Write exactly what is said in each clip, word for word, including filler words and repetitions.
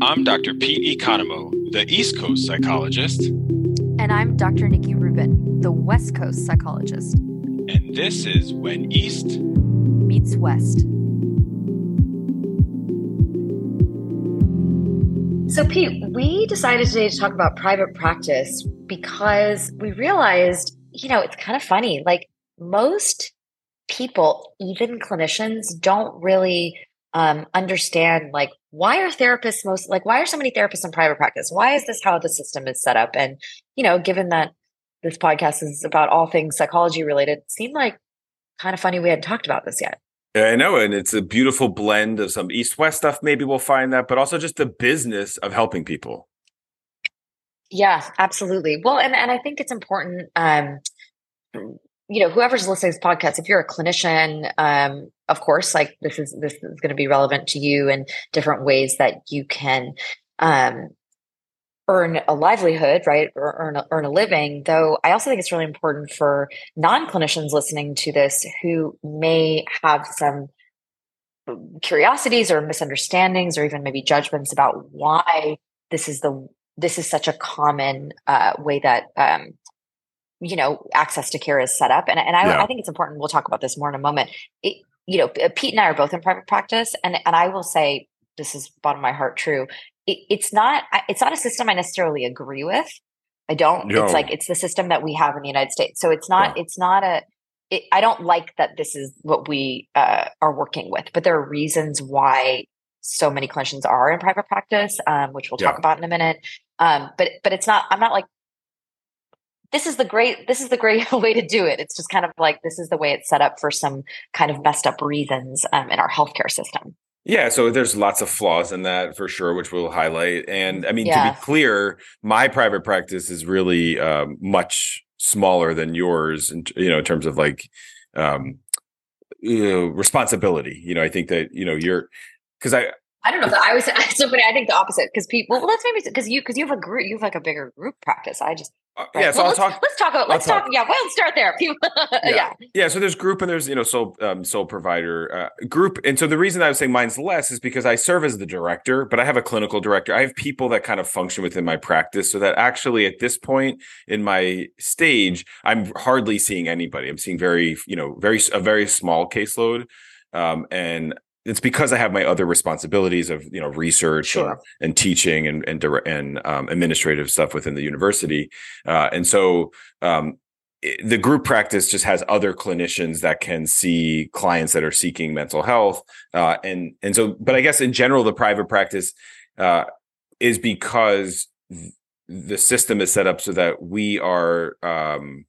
I'm Doctor Pete Economou, the East Coast psychologist. And I'm Doctor Nikki Rubin, the West Coast psychologist. And this is When East Meets West. So, Pete, we decided today to talk about private practice because we realized, you know, it's kind of funny. Like most people, even clinicians, don't really um, understand, like, why are therapists most, like, why are so many therapists in private practice? Why is this how the system is set up? And, you know, given that this podcast is about all things psychology related, it seemed like kind of funny we hadn't talked about this yet. Yeah, I know. And it's a beautiful blend of some East-West stuff. Maybe we'll find that, but also just the business of helping people. Yeah, absolutely. Well, and, and I think it's important, um, you know, whoever's listening to this podcast, if you're a clinician, um, of course, like this is, this is going to be relevant to you in different ways that you can, um, earn a livelihood, right? Or earn a, earn a living. Though I also think it's really important for non-clinicians listening to this who may have some curiosities or misunderstandings or even maybe judgments about why this is the, this is such a common uh, way that, um, you know, access to care is set up. And, and I, Yeah. I think it's important. We'll talk about this more in a moment. It, you know, Pete and I are both in private practice. And, and I will say, this is bottom of my heart true. It, it's not, it's not a system I necessarily agree with. I don't, No. it's like, it's the system that we have in the United States. So it's not, Yeah. it's not a, it, I don't like that this is what we uh, are working with, but there are reasons why so many clinicians are in private practice, um, which we'll talk Yeah. about in a minute. Um, but, but it's not, I'm not like, this is the great, this is the great way to do it. It's just kind of like, this is the way it's set up for some kind of messed up reasons um, in our healthcare system. Yeah, so there's lots of flaws in that for sure, which we'll highlight. And I mean, Yeah. to be clear, my private practice is really um, much smaller than yours, in, you know, in terms of like, um, you know, responsibility. You know, I think that, you know, you're, because I, I don't know. If I was so funny. I think the opposite because people. Well, let's maybe because you because you have a group. You have like a bigger group practice. I just uh, right. yeah. So well, I'll let's, talk. Let's talk. About, let's I'll talk, talk. Yeah. Well, let's start there. People. Yeah. yeah. yeah. So there's group and there's, you know, sole, um, sole provider uh, group. And so the reason I was saying mine's less is because I serve as the director, but I have a clinical director. I have people that kind of function within my practice so that actually at this point in my stage, I'm hardly seeing anybody. I'm seeing very, you know, very, a very small caseload. Um, and it's because I have my other responsibilities of, you know, research Sure. and, and teaching and, and, and um, administrative stuff within the university. Uh, and so, um, the group practice just has other clinicians that can see clients that are seeking mental health. Uh, and, and so, but I guess in general, the private practice uh, is because the system is set up so that we are, um,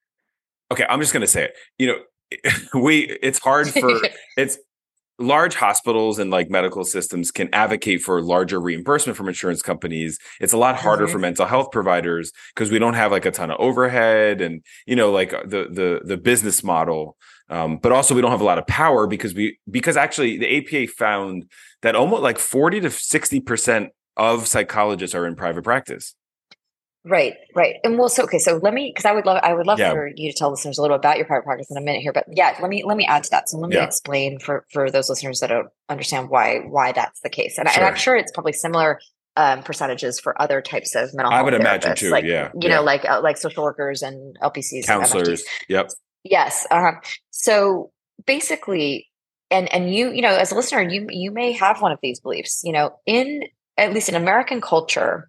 okay, I'm just going to say it, you know, we, it's hard for, it's, large hospitals and like medical systems can advocate for larger reimbursement from insurance companies. It's a lot harder Mm-hmm. for mental health providers because we don't have like a ton of overhead and, you know, like the, the, the business model. Um, but also we don't have a lot of power because we, because actually the A P A found that almost like forty to sixty percent of psychologists are in private practice. Right, right. And well, so okay, so let me because I would love I would love Yeah. for you to tell listeners a little about your private practice in a minute here. But yeah, let me let me add to that. So let me Yeah. explain for for those listeners that don't understand why why that's the case. And, I, Sure. and I'm sure it's probably similar um, percentages for other types of mental I health would imagine therapists, too, like yeah, you yeah. know, like uh, like social workers and L P Cs, and M F Ts. Counselors. Yep. Yes. Uh, so basically, and and you you know, as a listener, you you may have one of these beliefs. You know, in at least in American culture,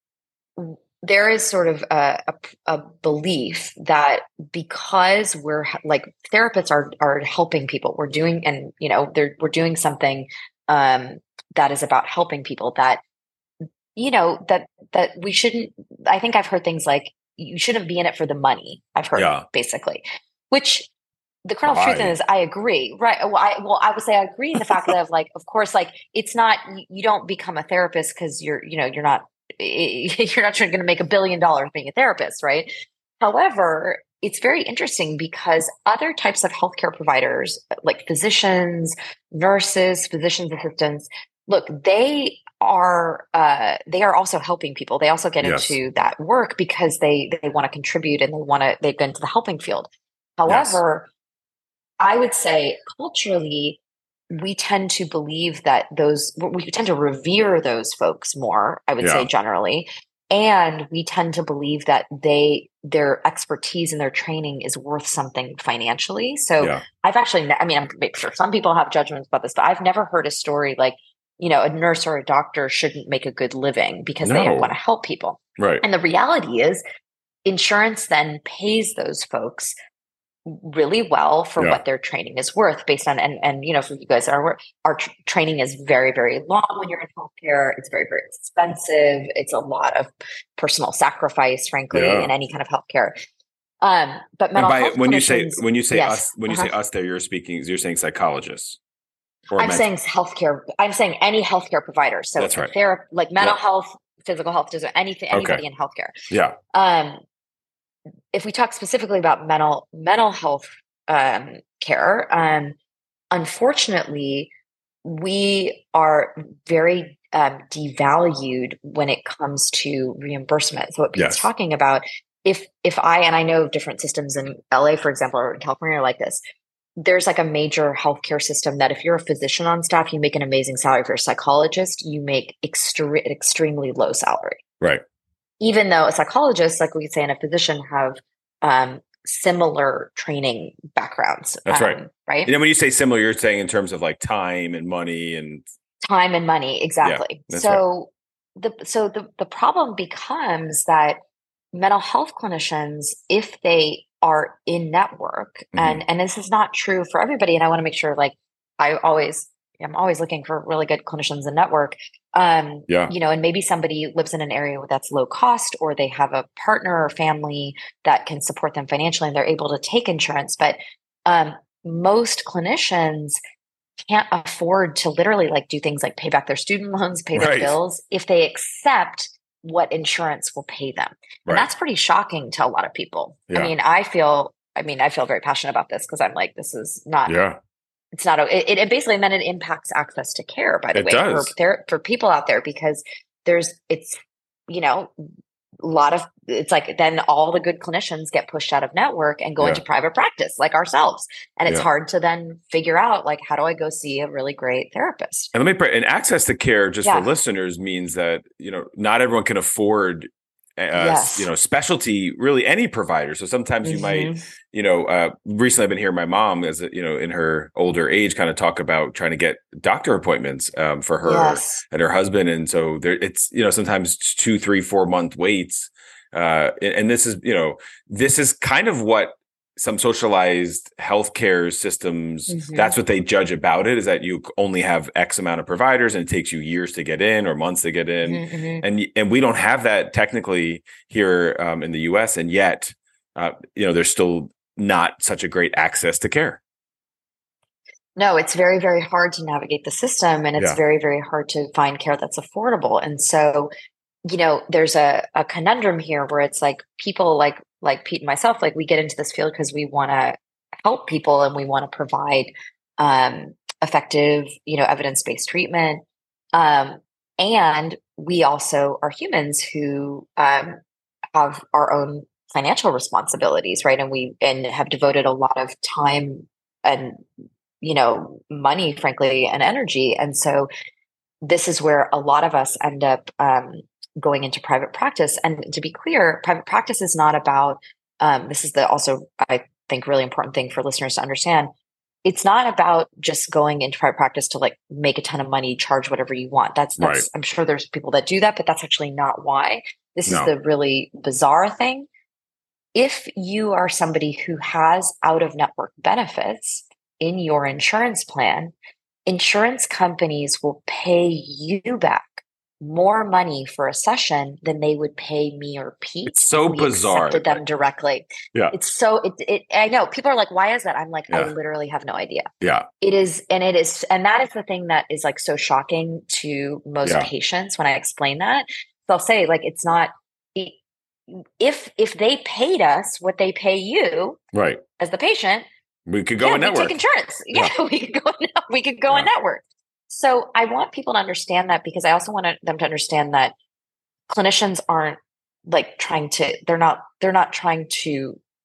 there is sort of a, a, a belief that because we're like therapists are are helping people, we're doing, and you know, they're we're doing something um, that is about helping people. That you know that that we shouldn't. I think I've heard things like you shouldn't be in it for the money. I've heard Yeah. basically, which the kernel of truth Why? is I agree. Right. Well, I well I would say I agree in the fact that of like, of course, like it's not you, you don't become a therapist because you're you know you're not you're not going to make a billion dollars being a therapist, right? However, it's very interesting because other types of healthcare providers, like physicians, nurses, physicians assistants, look, they are uh, they are also helping people. They also get Yes. into that work because they they want to contribute and they want to they get into the helping field. However, yes. I would say culturally, we tend to believe that those, we tend to revere those folks more, I would Yeah. say generally. And we tend to believe that they, their expertise and their training is worth something financially. So Yeah. I've actually, I mean, I'm sure some people have judgments about this, but I've never heard a story like, you know, a nurse or a doctor shouldn't make a good living because they No. want to help people. Right. And the reality is insurance then pays those folks really well for Yeah. what their training is worth based on, and, and, you know, for you guys, our, our tr- training is very, very long when you're in healthcare. It's very, very expensive. It's a lot of personal sacrifice, frankly, Yeah. in any kind of healthcare. Um, but And mental by health when you say clinicians- when you say yes. us when you Uh-huh. say us there, you're speaking you're saying psychologists. Or I'm med- saying healthcare. I'm saying any healthcare provider. So That's right. therapy, like mental Yeah. health, physical health, does anything, anybody in healthcare. Yeah. Um, if we talk specifically about mental mental health um, care, um, unfortunately, we are very um, devalued when it comes to reimbursement. So what Pete's Yes. talking about, if if I and I know different systems in L A, for example, or in California, are like this. There's like a major healthcare system that if you're a physician on staff, you make an amazing salary. If you're a psychologist, you make extre- extremely low salary. Right. Even though a psychologist, like we could say, and a physician have um, similar training backgrounds. That's um, right. Right. And then when you say similar, you're saying in terms of like time and money and Time and money. Exactly. that's so the so the, the problem becomes that mental health clinicians, if they are in network, Mhm. and and this is not true for everybody, and I want to make sure, like, I always I'm always looking for really good clinicians in network. Um, Yeah. you know, and maybe somebody lives in an area that's low cost, or they have a partner or family that can support them financially, and they're able to take insurance. But um, most clinicians can't afford to literally like do things like pay back their student loans, pay their Right. bills, if they accept what insurance will pay them. And Right. that's pretty shocking to a lot of people. Yeah. I mean, I feel, I mean, I feel very passionate about this because I'm like, this is not, yeah. it's not, it, it basically, and then it impacts access to care, by the It way, does. for ther- for people out there, because there's, it's, you know, a lot of, it's like then all the good clinicians get pushed out of network and go Yeah. into private practice like ourselves. And it's Yeah. hard to then figure out, like, how do I go see a really great therapist? And let me pray. And access to care, just Yeah. for listeners, means that you know not everyone can afford, uh, Yes. you know, specialty. Really, any provider. So sometimes you might, Mhm. you know, uh, recently I've been hearing my mom, as a, you know, in her older age, kind of talk about trying to get doctor appointments um, for her Yes. and her husband, and so there, it's you know sometimes two, three, four month waits. Uh, and, and this is you know this is kind of what some socialized healthcare systems, Mhm. that's what they judge about it, is that you only have X amount of providers and it takes you years to get in or months to get in. Mhm, mhm. And and we don't have that technically here um, in the U S. And yet, uh, you know, there's still not such a great access to care. No, it's very, very hard to navigate the system, and it's Yeah. very, very hard to find care that's affordable. And so, you know, there's a, a conundrum here where it's like people like like Pete and myself, like we get into this field because we want to help people and we want to provide um, effective, you know, evidence-based treatment. Um, and we also are humans who um, have our own financial responsibilities, right? And we and have devoted a lot of time and you know money, frankly, and energy. And so this is where a lot of us end up um, going into private practice. And to be clear, private practice is not about. Um, this is the also I think really important thing for listeners to understand. It's not about just going into private practice to like make a ton of money, charge whatever you want. That's that's Right. I'm sure there's people that do that, but that's actually not why. This No. is the really bizarre thing. If you are somebody who has out of network benefits in your insurance plan, insurance companies will pay you back more money for a session than they would pay me or Pete. It's so if we bizarre. accepted them directly. Yeah. It's so it, it I know people are like, why is that? I'm like, I Yeah. literally have no idea. Yeah. It is, and it is, and that is the thing that is like so shocking to most Yeah. patients when I explain that. So I'll say, like, it's not it, if if they paid us what they pay you Right. as the patient, We could go yeah, in we network. take insurance. Yeah, we could go. We could go Yeah. in network. So I want people to understand that, because I also want them to understand that clinicians aren't like trying to. They're not. They're not trying to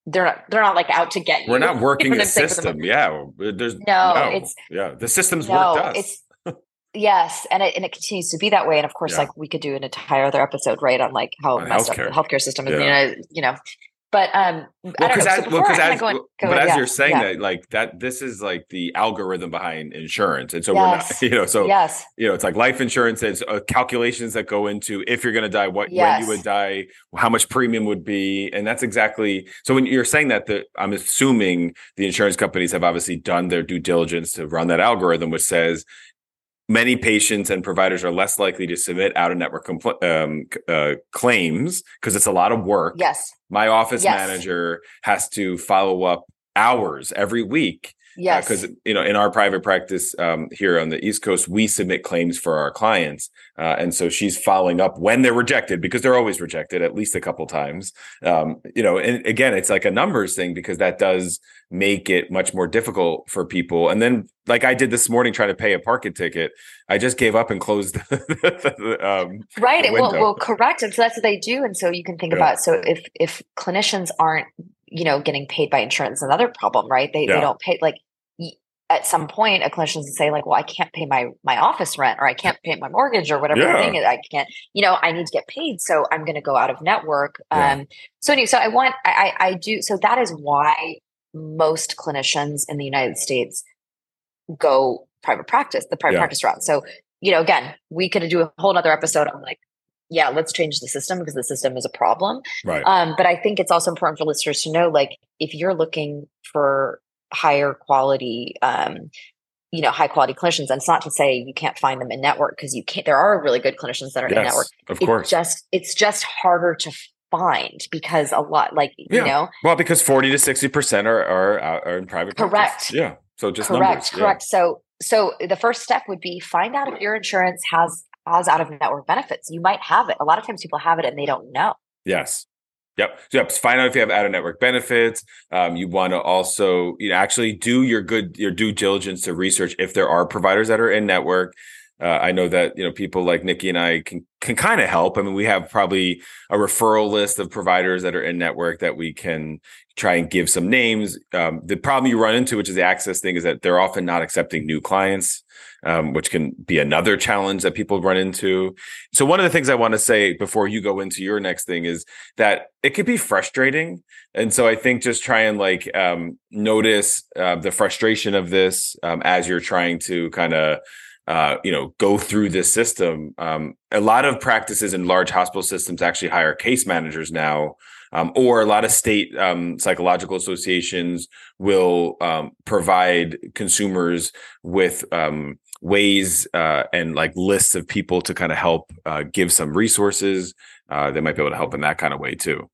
they're not, they're not like out to get you. We're not working You know a what I'm saying? system. Yeah. There's No, no, it's yeah. The system's no, worked us. it's yes, and it and it continues to be that way. And of course, Yeah. like we could do an entire other episode, right, on like how On messed healthcare. up the healthcare system is. Yeah. You know, you know. But um, Well, I don't know. because So as, well, before I 'cause kinda as, go in- go but in, as yeah, you're saying yeah. that, like that, this is like the algorithm behind insurance, and so Yes. we're not, you know, so yes, you know, it's like life insurance. There's uh, calculations that go into if you're going to die, what when Yes. you would die, how much premium would be, and that's exactly. So when you're saying that, the I'm assuming the insurance companies have obviously done their due diligence to run that algorithm, which says many patients and providers are less likely to submit out-of-network compl- um, uh, claims because it's a lot of work. yes, My office Yes. manager has to follow up hours every week yes, because you know in our private practice um, here on the East Coast, we submit claims for our clients, uh, and so she's following up when they're rejected because they're always rejected at least a couple times. Um, you know, and again, it's like a numbers thing because that does make it much more difficult for people. And then, like I did this morning, trying to pay a parking ticket, I just gave up and closed the, um, right. the It will window. will correct, and so that's what they do. And so you can think Yeah. about so if if clinicians aren't you know getting paid by insurance, another problem, right? They Yeah. they don't pay like. y- At some point, a clinician will say, like, well, I can't pay my my office rent, or I can't pay my mortgage, or whatever Yeah. the thing is. I can't, you know, I need to get paid, so I'm going to go out of network. Yeah. Um, so anyway, so I want, I, I, I do. So that is why most clinicians in the United States go private practice, the private Yeah. practice route. So you know, again, we could do a whole other episode on like, yeah, let's change the system because the system is a problem. Right. Um, but I think it's also important for listeners to know, like, if you're looking for higher quality, um, you know, high quality clinicians, and it's not to say you can't find them in network because you can't. There are really good clinicians that are in network. Yes, of It's course. just it's just harder to find because a lot, like you Yeah. know, Well, because forty to sixty percent are are out- are in private practice. Correct. Yeah. So just correct, numbers. Yeah. correct. So, so the first step would be find out if your insurance has has out of network benefits. You might have it. A lot of times, people have it and they don't know. Yes. Yep. So yep. Find out if you have out of network benefits. Um, you want to also you know, actually do your good your due diligence to research if there are providers that are in network. Uh, I know that you know people like Nikki and I can can kind of help. I mean, we have probably a referral list of providers that are in network that we can try and give some names. Um, the problem you run into, which is the access thing, is that they're often not accepting new clients, um, which can be another challenge that people run into. So one of the things I want to say before you go into your next thing is that it could be frustrating. And so I think just try and like um, notice uh, the frustration of this um, as you're trying to kind of Uh, you know, go through this system. Um, a lot of practices in large hospital systems actually hire case managers now, um, or a lot of state um, psychological associations will um, provide consumers with um, ways uh, and like lists of people to kind of help uh, give some resources. Uh, they might be able to help in that kind of way too.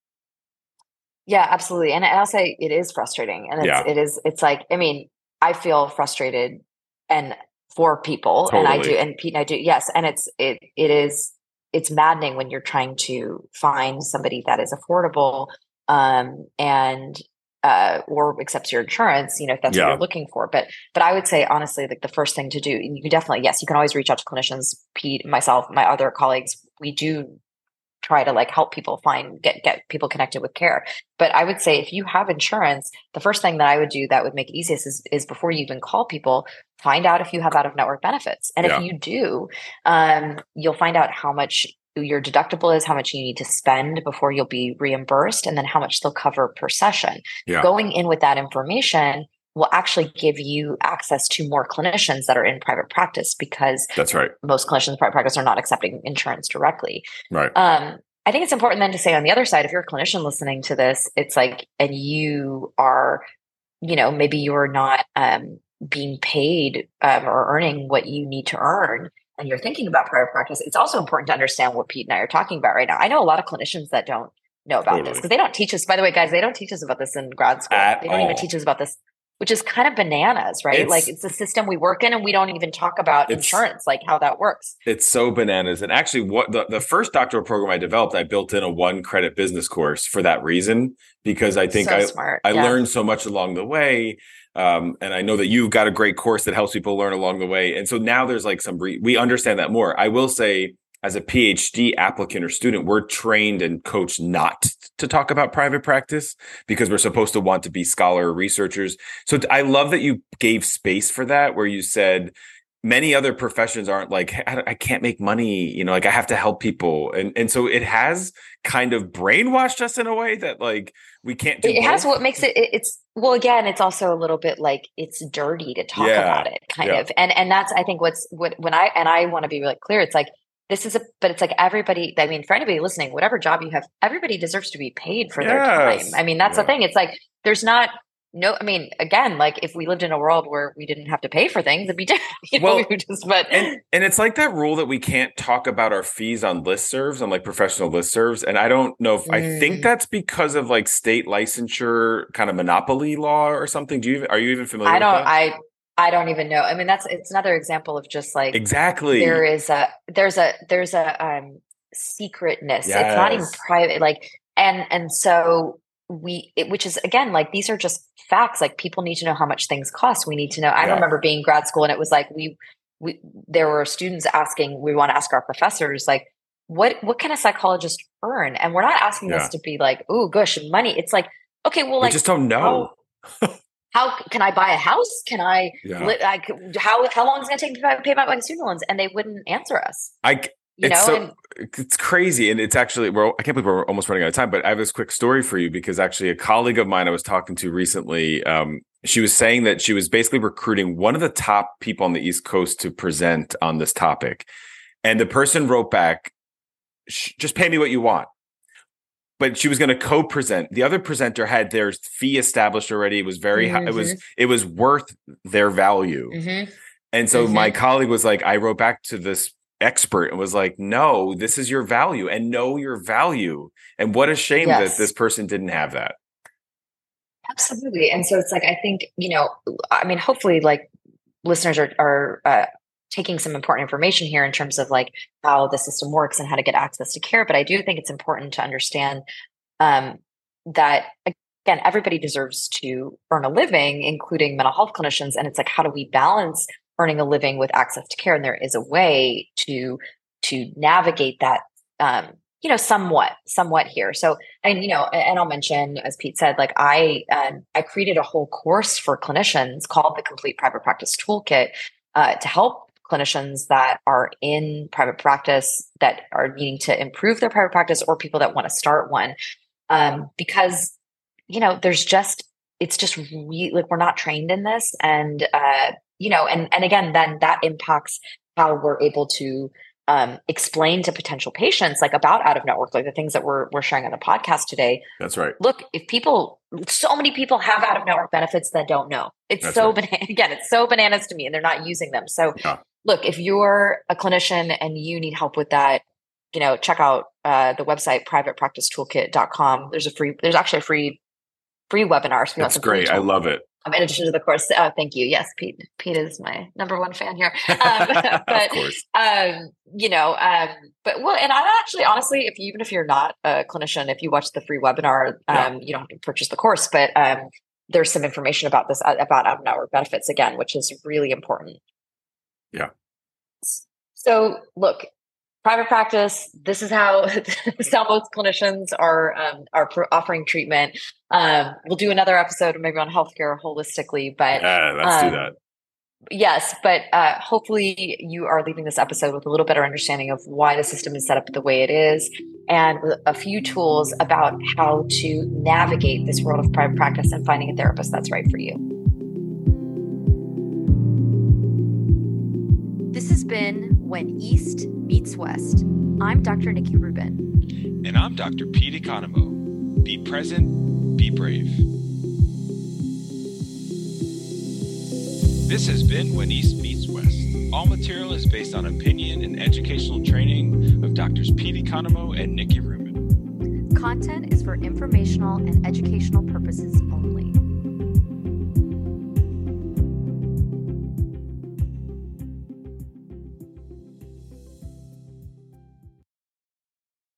Yeah, absolutely. And I'll say it is frustrating, and it's, Yeah. it is. It's like, I mean, I feel frustrated and. For people, Totally. and I do, and Pete and I do, yes, and it's it it is it's maddening when you're trying to find somebody that is affordable, um, and uh, or accepts your insurance, you know, if that's Yeah. what you're looking for. But but I would say honestly, like the first thing to do, and you can definitely, yes, you can always reach out to clinicians, Pete, myself, my other colleagues. We do try to like help people find get get people connected with care. But I would say if you have insurance, the first thing that I would do that would make it easiest is, is before you even call people, find out if you have out of network benefits. And Yeah. if you do, um, you'll find out how much your deductible is, how much you need to spend before you'll be reimbursed, and then how much they'll cover per session. Yeah. Going in with that information will actually give you access to more clinicians that are in private practice, because That's right. most clinicians in private practice are not accepting insurance directly. Right. Um, I think it's important then to say on the other side, if you're a clinician listening to this, it's like, and you are, you know, maybe you're not um, being paid um, or earning what you need to earn, and you're thinking about private practice, it's also important to understand what Pete and I are talking about right now. I know a lot of clinicians that don't know about Totally. this because they don't teach us, by the way, guys, they don't teach us about this in grad school. At they don't all. even teach us about this, which is kind of bananas, right? It's- like it's the system we work in, and we don't even talk about It's- insurance, like how that works. It's so bananas. And actually, what the, the first doctoral program I developed, I built in a one credit business course for that reason, because I think So I, smart. I Yeah. learned so much along the way. Um, and I know that you've got a great course that helps people learn along the way. And so now there's like some, re- we understand that more. I will say as a PhD applicant or student, we're trained and coached not to talk about private practice because we're supposed to want to be scholar researchers. So I love that you gave space for that, where you said many other professions aren't like, I, I can't make money, you know, like I have to help people. And and so it has kind of brainwashed us in a way that like we can't do it both. Has what makes it, it's, well, again, it's also a little bit like it's dirty to talk Yeah. about it kind Yeah. of. And, and that's, I think what's, what, when I, and I want to be really clear, it's like, this is a, but it's like everybody, I mean, for anybody listening, whatever job you have, everybody deserves to be paid for their time. Yes. I mean, that's Yeah. the thing. It's like, there's not, no, I mean, again, like if we lived in a world where we didn't have to pay for things, it'd be different. You know, Well, we would just, but And and it's like that rule that we can't talk about our fees on listservs, on like professional listservs. And I don't know if I think Mm. that's because of like state licensure kind of monopoly law or something. Do you are you even familiar I with don't, that? I, I don't even know. I mean, that's, it's another example of just like, Exactly. there is a, there's a, there's a, um, secretness. It's not even Yes. private. Like, and, and so we, it, which is again, like, these are just facts. Like people need to know how much things cost. We need to know. I Yeah. remember being in grad school and it was like, we, we, there were students asking, we want to ask our professors, like, what, what can a psychologist earn? And we're not asking Yeah. this to be like, oh gosh, money. It's like, okay, well, We like, just don't know. how, how can I buy a house? Can I, Yeah. li- I could- how, how long is it going to take to pay back my student loans? And they wouldn't answer us, I you it's know? so and, it's crazy, and it's actually we're I can't believe we're almost running out of time. But I have this quick story for you because actually a colleague of mine I was talking to recently, um, she was saying that she was basically recruiting one of the top people on the East Coast to present on this topic, and the person wrote back, "Just pay me what you want." But she was going to co-present. The other presenter had their fee established already. It was very high. It was it was worth their value. mm-hmm. And so Mhm. my colleague was like, I wrote back to this expert and was like, no, this is your value and know your value. And what a shame Yes. that this person didn't have that. Absolutely. And so it's like, I think, you know, I mean, hopefully like listeners are, are uh, taking some important information here in terms of like how the system works and how to get access to care. But I do think it's important to understand um, that, again, everybody deserves to earn a living, including mental health clinicians. And it's like, how do we balance earning a living with access to care? And there is a way to, to navigate that, um, you know, somewhat, somewhat here. So, and, you know, and I'll mention, as Pete said, like I, um, I created a whole course for clinicians called the Complete Private Practice Toolkit uh, to help clinicians that are in private practice that are needing to improve their private practice or people that want to start one. Um, because, you know, there's just, it's just really like, we're not trained in this. And, uh, you know, and, and again, then that impacts how we're able to um, explain to potential patients, like about out of network, like the things that we're, we're sharing on the podcast today. That's right. Look, if people, so many people have out of network benefits that don't know. It's That's so, right. bana- again, it's so bananas to me and they're not using them. So Yeah. look, if you're a clinician and you need help with that, you know, check out uh, the website, private practice toolkit dot com. There's a free, there's actually a free, free webinar. So That's great. I love it. Um, in addition to the course, uh, thank you. Yes, Pete. Pete is my number one fan here. Um, Of but course. um, you know, um, but well, and I actually, honestly, if you, even if you're not a clinician, if you watch the free webinar, um, Yeah. you don't have to purchase the course, but um, there's some information about this uh, about out of network benefits again, which is really important. Yeah. So, look. Private practice. This is how, this is how most clinicians are um, are pro- offering treatment. Um, we'll do another episode maybe on healthcare holistically, but Yeah, let's um, do that. yes, but uh, hopefully you are leaving this episode with a little better understanding of why the system is set up the way it is, and a few tools about how to navigate this world of private practice and finding a therapist that's right for you. This has been When East Meets West. I'm Doctor Nikki Rubin. And I'm Doctor Pete Economou. Be present, be brave. This has been When East Meets West. All material is based on opinion and educational training of Doctors Pete Economou and Nikki Rubin. Content is for informational and educational purposes